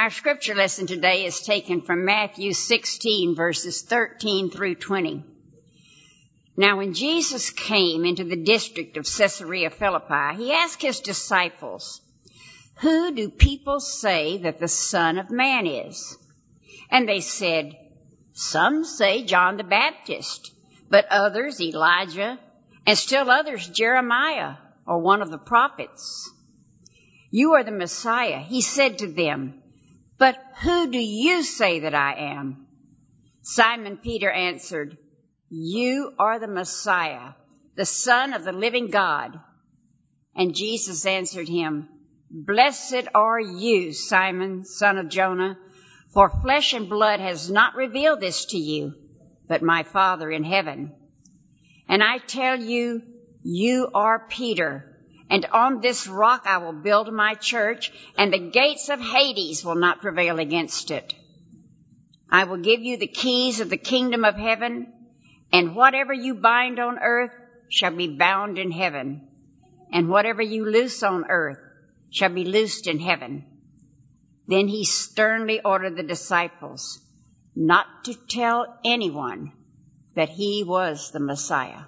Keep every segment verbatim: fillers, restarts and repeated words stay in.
Our scripture lesson today is taken from Matthew sixteen, verses thirteen through twenty. Now, when Jesus came into the district of Caesarea Philippi, he asked his disciples, "Who do people say that the Son of Man is?" And they said, "Some say John the Baptist, but others Elijah, and still others Jeremiah, or one of the prophets." "You are the Messiah," he said to them. "But who do you say that I am?" Simon Peter answered, "You are the Messiah, the Son of the living God." And Jesus answered him, "Blessed are you, Simon, son of Jonah, for flesh and blood has not revealed this to you, but my Father in heaven. And I tell you, you are Peter, and on this rock I will build my church, and the gates of Hades will not prevail against it. I will give you the keys of the kingdom of heaven, and whatever you bind on earth shall be bound in heaven, and whatever you loose on earth shall be loosed in heaven." Then he sternly ordered the disciples not to tell anyone that he was the Messiah.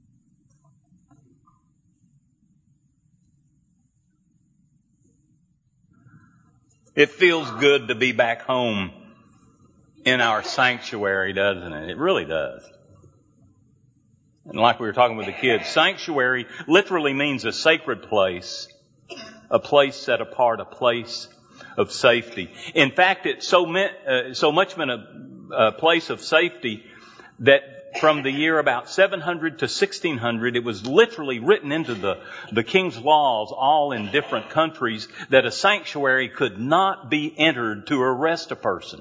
It feels good to be back home in our sanctuary, doesn't it? It really does. And like we were talking with the kids, sanctuary literally means a sacred place, a place set apart, a place of safety. In fact, it's so, meant, uh, so much been a, a place of safety that from the year about seven hundred to sixteen hundred, it was literally written into the, the king's laws, all in different countries, that a sanctuary could not be entered to arrest a person.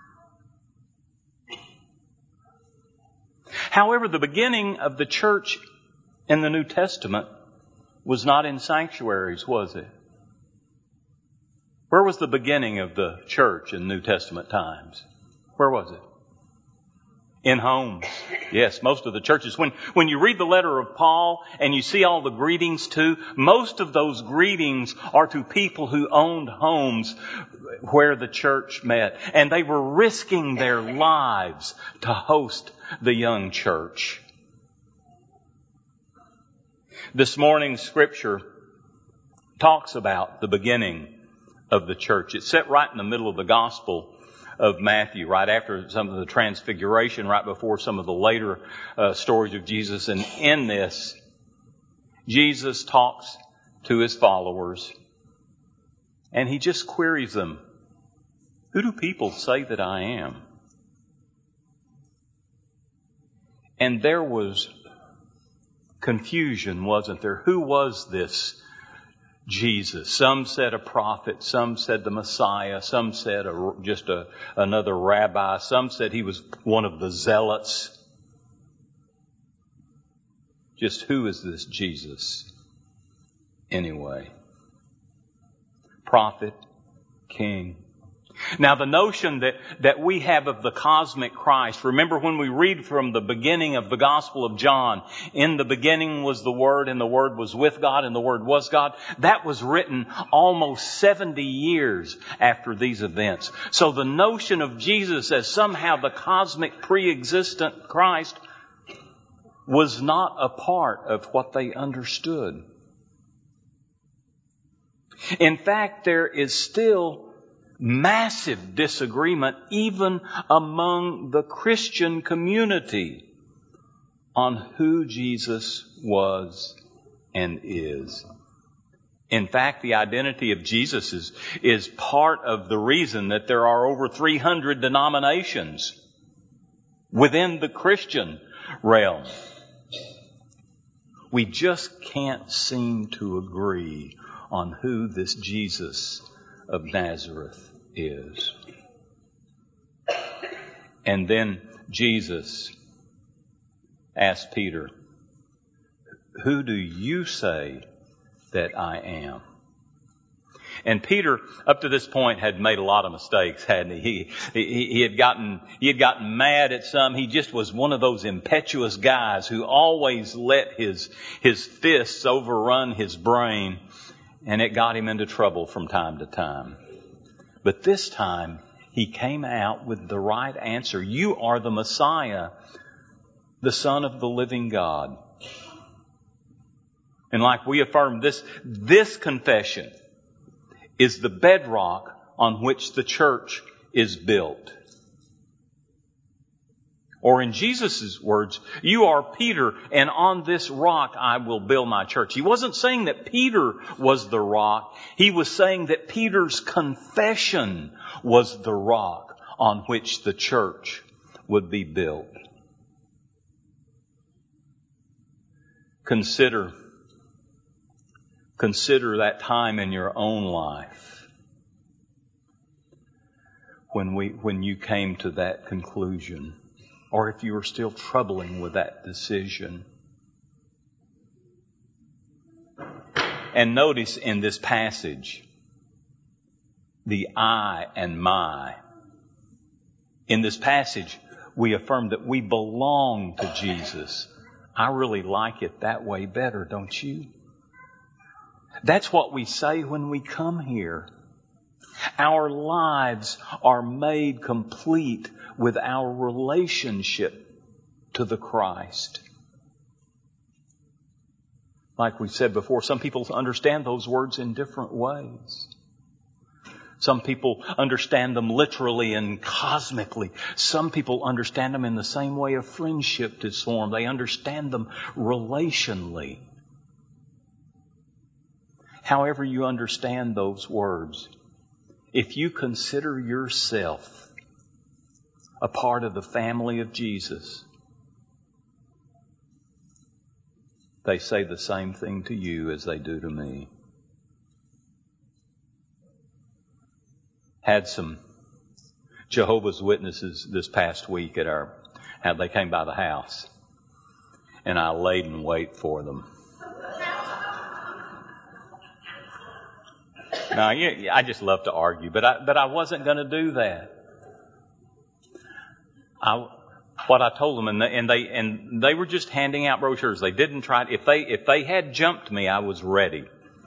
However, the beginning of the church in the New Testament was not in sanctuaries, was it? Where was the beginning of the church in New Testament times? Where was it? In homes. Yes, most of the churches. When, when you read the letter of Paul and you see all the greetings too, most of those greetings are to people who owned homes where the church met. And they were risking their lives to host the young church. This morning's scripture talks about the beginning of the church. It's set right in the middle of the Gospel of Matthew, right after some of the transfiguration, right before some of the later uh, stories of Jesus. And in this, Jesus talks to his followers and he just queries them, "Who do people say that I am?" And there was confusion, wasn't there? Who was this Jesus? Some said a prophet, some said the Messiah, some said a, just a, another rabbi, some said he was one of the zealots. Just who is this Jesus anyway? Prophet, king. Now, the notion that, that we have of the cosmic Christ, remember when we read from the beginning of the Gospel of John, in the beginning was the Word, and the Word was with God, and the Word was God. That was written almost seventy years after these events. So the notion of Jesus as somehow the cosmic pre-existent Christ was not a part of what they understood. In fact, there is still massive disagreement even among the Christian community on who Jesus was and is. In fact, the identity of Jesus is, is part of the reason that there are over three hundred denominations within the Christian realm. We just can't seem to agree on who this Jesus of Nazareth is. And then Jesus asked Peter, "Who do you say that I am?" And Peter, up to this point, had made a lot of mistakes, hadn't he? He, he, he had gotten, he had gotten mad at some. He just was one of those impetuous guys who always let his, his fists overrun his brain, and it got him into trouble from time to time. But this time, He came out with the right answer. You are the Messiah, the Son of the living God. And like we affirm, this, this confession is the bedrock on which the church is built. Or in Jesus' words, you are Peter, and on this rock I will build my church. He wasn't saying that Peter was the rock. He was saying that Peter's confession was the rock on which the church would be built. Consider, consider that time in your own life when we, when you came to that conclusion. Or if you are still troubling with that decision. And notice in this passage, the I and my. In this passage, we affirm that we belong to Jesus. I really like it that way better, don't you? That's what we say when we come here. Our lives are made complete with our relationship to the Christ. Like we said before, some people understand those words in different ways. Some people understand them literally and cosmically. Some people understand them in the same way a friendship is formed. They understand them relationally. However you understand those words, if you consider yourself a part of the family of Jesus, they say the same thing to you as they do to me. Had some Jehovah's Witnesses this past week at our, they came by the house, and I laid in wait for them. Now, yeah, I just love to argue, but I, but I wasn't going to do that. I, what I told them, and they, and they and they were just handing out brochures. They didn't try. If they if they had jumped me, I was ready.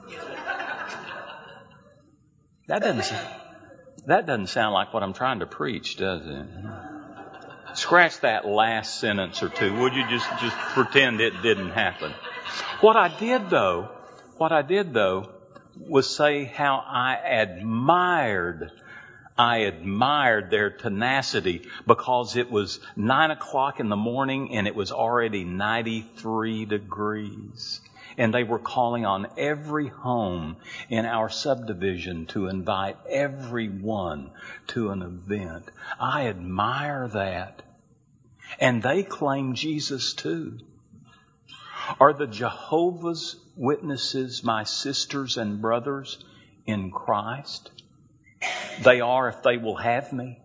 That doesn't that doesn't sound like what I'm trying to preach, does it? Scratch that last sentence or two. Would you just just pretend it didn't happen? What I did though, what I did though. was say how I admired, I admired their tenacity because it was nine o'clock in the morning and it was already ninety-three degrees. And they were calling on every home in our subdivision to invite everyone to an event. I admire that. And they claim Jesus too. Are the Jehovah's Witnesses my sisters and brothers in Christ? They are if they will have me.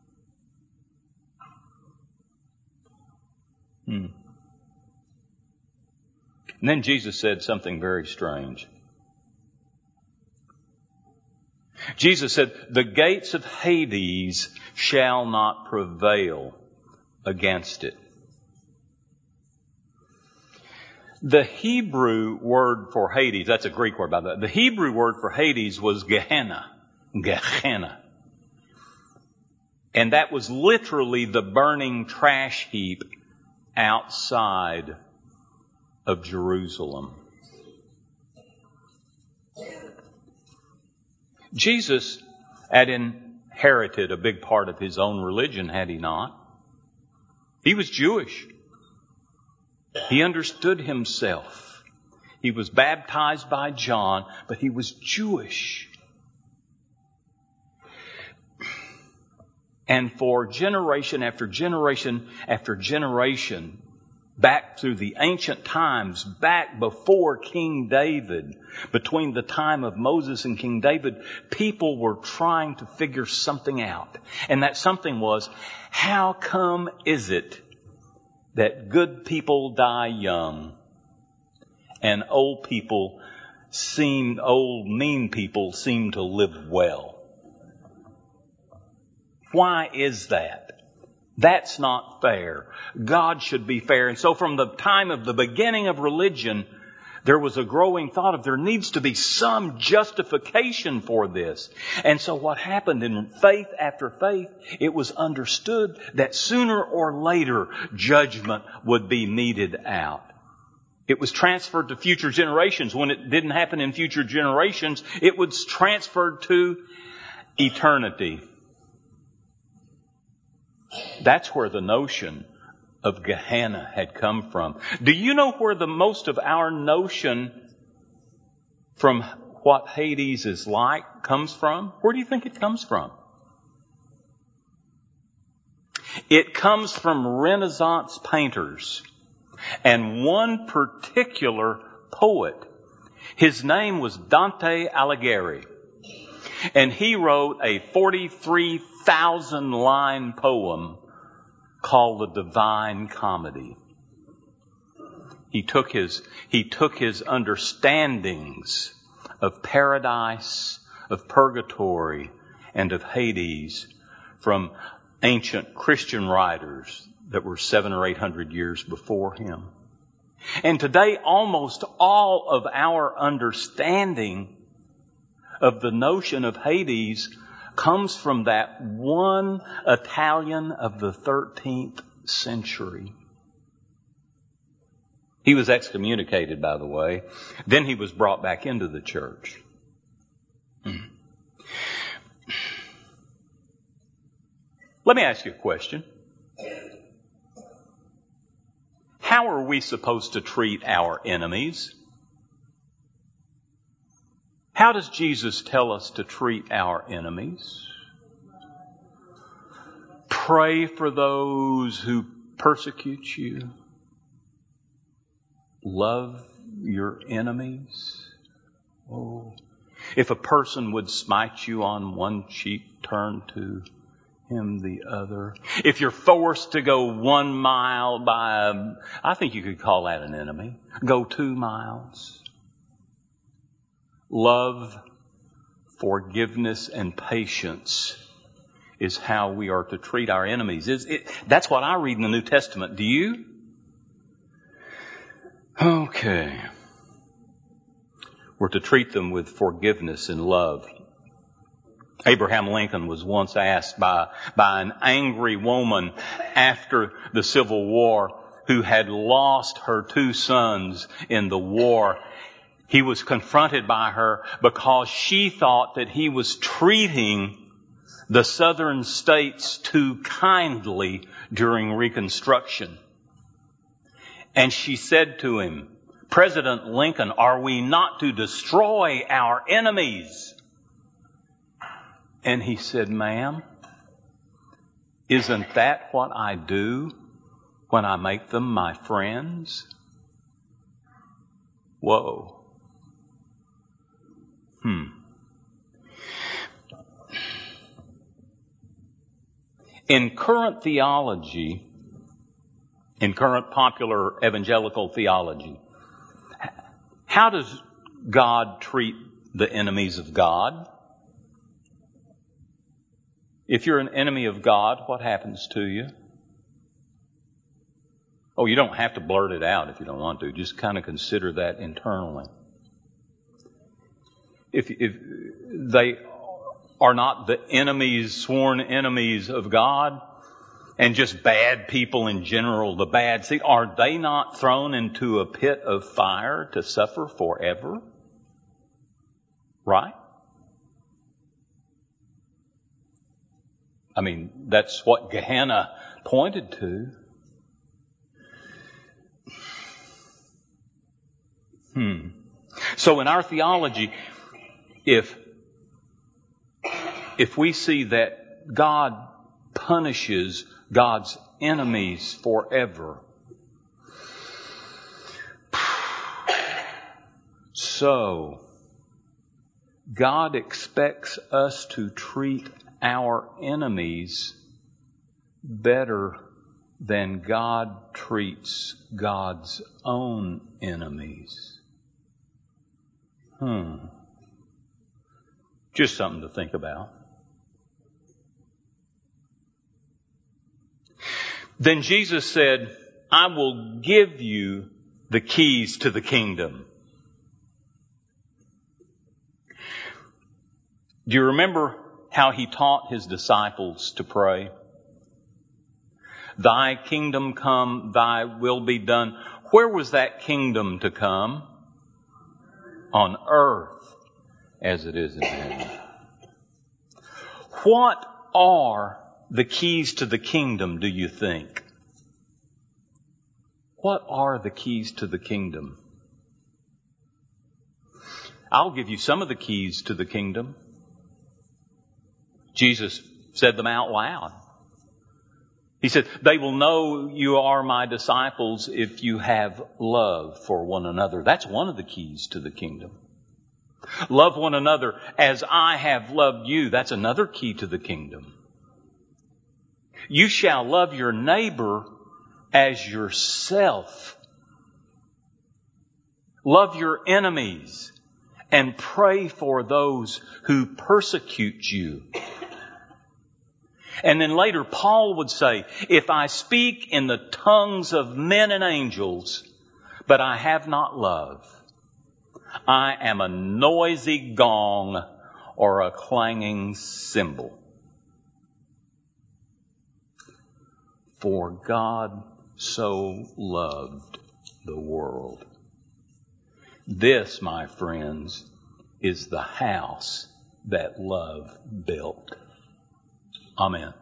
Hmm. And then Jesus said something very strange. Jesus said, the gates of Hades shall not prevail against it. The Hebrew word for Hades, that's a Greek word by the way. The Hebrew word for Hades was Gehenna. Gehenna. And that was literally the burning trash heap outside of Jerusalem. Jesus had inherited a big part of his own religion, had he not? He was Jewish. He understood himself. He was baptized by John, but he was Jewish. And for generation after generation after generation, back through the ancient times, back before King David, between the time of Moses and King David, people were trying to figure something out. And that something was, how come is it that good people die young and old people seem, old mean people seem to live well? Why is that? That's not fair. God should be fair. And so from the time of the beginning of religion, There was a growing thought of there needs to be some justification for this. And so what happened in faith after faith, it was understood that sooner or later judgment would be meted out. It was transferred to future generations. When it didn't happen in future generations, it was transferred to eternity. That's where the notion of Gehenna had come from. Do you know where the most of our notion from what Hades is like comes from? Where do you think it comes from? It comes from Renaissance painters and one particular poet. His name was Dante Alighieri, and he wrote a forty-three thousand line poem called The Divine Comedy. He took his, he took his understandings of paradise, of purgatory, and of Hades from ancient Christian writers that were seven or eight hundred years before him. And today, almost all of our understanding of the notion of Hades comes from that one Italian of the thirteenth century. He was excommunicated, by the way. Then he was brought back into the church. Let me ask you a question. How are we supposed to treat our enemies? How does Jesus tell us to treat our enemies? Pray for those who persecute you. Love your enemies. Oh, if a person would smite you on one cheek, turn to him the other. If you're forced to go one mile by, a, I think you could call that an enemy. Go two miles. Love, forgiveness, and patience is how we are to treat our enemies. Is it, that's what I read in the New Testament. Do you? Okay. We're to treat them with forgiveness and love. Abraham Lincoln was once asked by, by an angry woman after the Civil War who had lost her two sons in the war. He was confronted by her because she thought that he was treating the southern states too kindly during Reconstruction. And she said to him, President Lincoln, are we not to destroy our enemies? And he said, ma'am, isn't that what I do when I make them my friends? Whoa. Hmm. In current theology, in current popular evangelical theology, how does God treat the enemies of God? If you're an enemy of God, what happens to you? Oh, you don't have to blurt it out if you don't want to. Just kind of consider that internally. If, if they are not the enemies, sworn enemies of God, and just bad people in general, the bad seed, are they not thrown into a pit of fire to suffer forever? Right? I mean, that's what Gehenna pointed to. Hmm. So in our theology, if if we see that God punishes God's enemies forever, so God expects us to treat our enemies better than God treats God's own enemies. Hmm. Just something to think about. Then Jesus said, I will give you the keys to the kingdom. Do you remember how He taught His disciples to pray? Thy kingdom come, thy will be done. Where was that kingdom to come? On earth as it is in heaven. What are the keys to the kingdom, do you think? What are the keys to the kingdom? I'll give you some of the keys to the kingdom. Jesus said them out loud. He said, they will know you are my disciples if you have love for one another. That's one of the keys to the kingdom. Love one another as I have loved you. That's another key to the kingdom. You shall love your neighbor as yourself. Love your enemies and pray for those who persecute you. And then later, Paul would say, if I speak in the tongues of men and angels, but I have not love, I am a noisy gong or a clanging cymbal. For God so loved the world. This, my friends, is the house that love built. Amen.